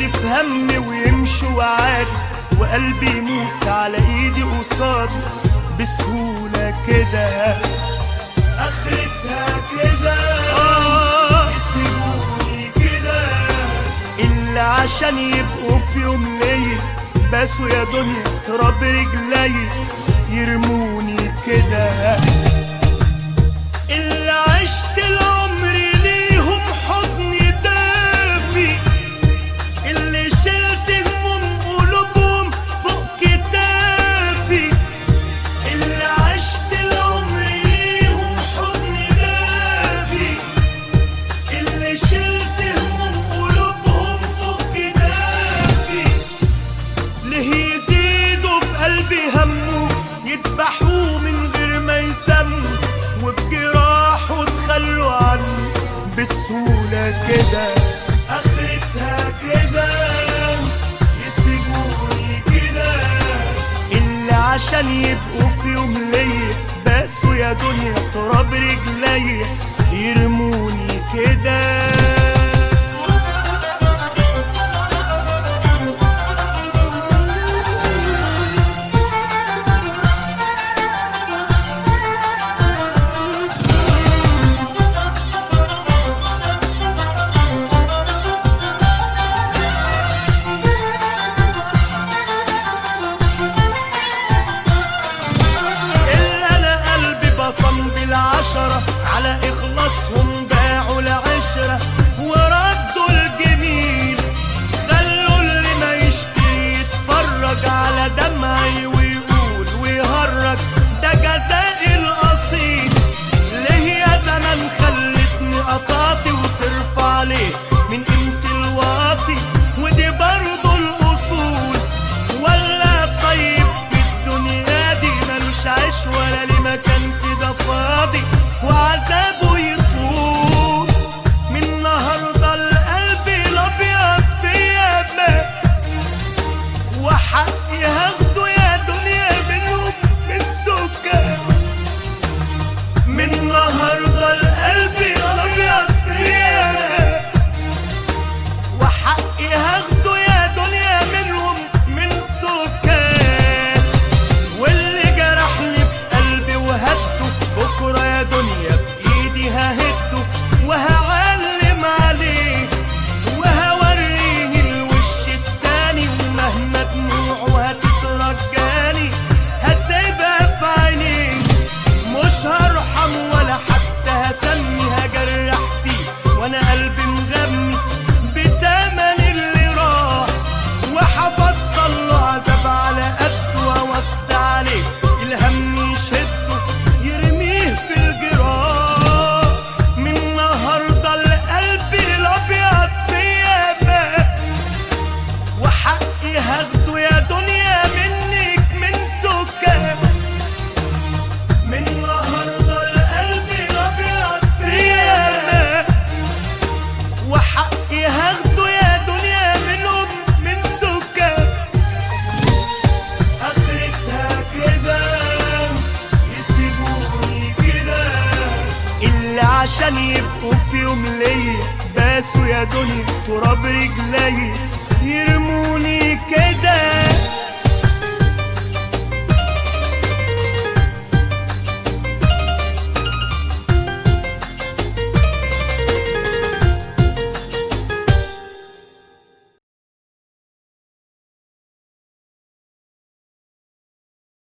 في همي ويمشوا عادي، وقلبي يموت على ايدي قصادي بسهولة كده. اخرتها كده يسيبوني كده، اللي عشان يبقوا في يوم ليا باسوا يا دنيا تراب رجلي يرموني كده. اللي عشت العمر ليهم حضن دافي، اللي شلت هموم قلوبهم فوق كتافي، اللي عشت العمر ليهم حضن دافي، اللي شلت هموم قلوبهم فوق كتافي. ليه يزيدوا في قلبي همه يذبحوه من غير ما يسموا، وفي جراحه تخلوا عنه بسهولة كده. اخرتها كده يسيبوني كده، اللي عشان يبقوا في يوم ليا باسوا يا دنيا تراب رجلي يرموني كده. على إخلاصهم باعوا العشرة وردوا الجميل، خلوا اللي ما يشتري يتفرج على دمعي ويقول ويهرج ده جزائي الأصيل. ليه يا زمان خلتني قطعتي وترفع ليه من قيمة الواطي، ودي برضو الأصول. ولا طيب في الدنيا دي ملوش عيش ولا ليه مكان كده فاضي وعذابه يطول. من النهارده القلب الابيض فيا مات، وحقي هاخده يا دنيا منهم من سكات. من النهارده القلب الابيض فيا مات، وحقي هاخده يا دنيا منهم من سكات. واللي جرحني في قلبي وهده بكره يا دنيا ههده وهعلم عليه، وهوريه الوش التاني، ومهما دموعه هتترجاني هسيبها في عينيه. مش هرحم ولا حتى هسمي، هجرح فيه وانا قلبي مغمي بتمن اللي راح، وحفصل له عذاب على قده واوسع عليه الهم يشده يرميه في الجراح. هاخده يا دنيا منك من سكات. من النهارده القلب الابيض فيا مات، وحقي هاخده يا دنيا منهم من سكات. اخرتها كده يسيبوني كده، اللي عشان يبقوا في يوم ليا باسوا يا دنيا تراب رجلي يرموني كده.